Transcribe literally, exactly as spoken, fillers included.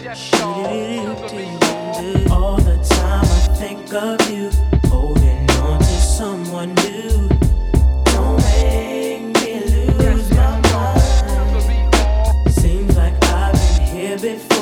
All the time I think of you, holding on to someone new. Don't make me lose my mind. Seems like I've been here before.